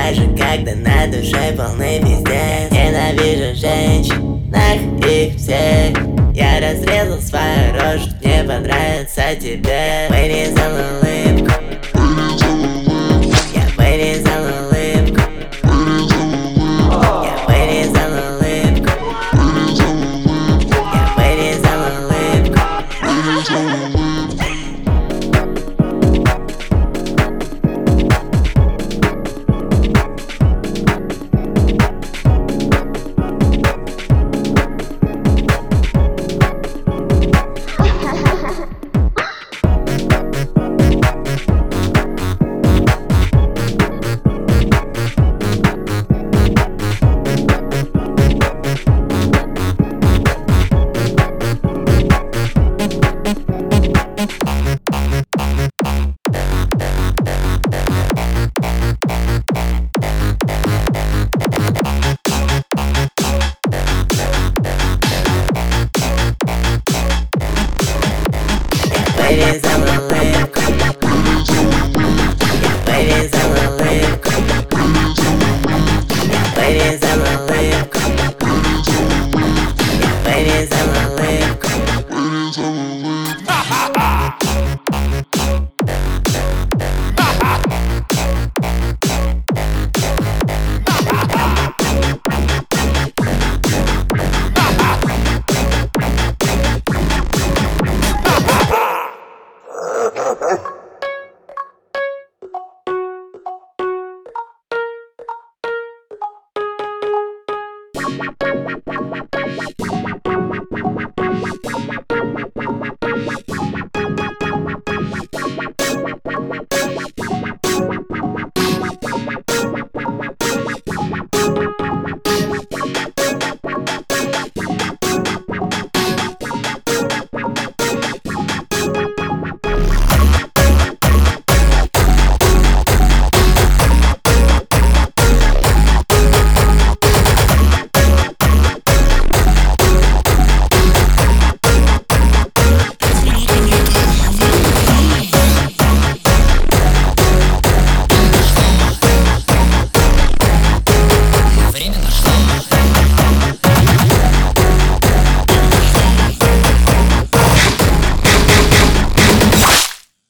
даже когда на душе полный пиздец. Ненавижу женщин, нах их всех. Я разрезал свою рожу, мне понравится тебе. Вырезал улыбку, я вырезал улыбку, я вырезал улыбку, я вырезал улыбку. Вырезал улыбку,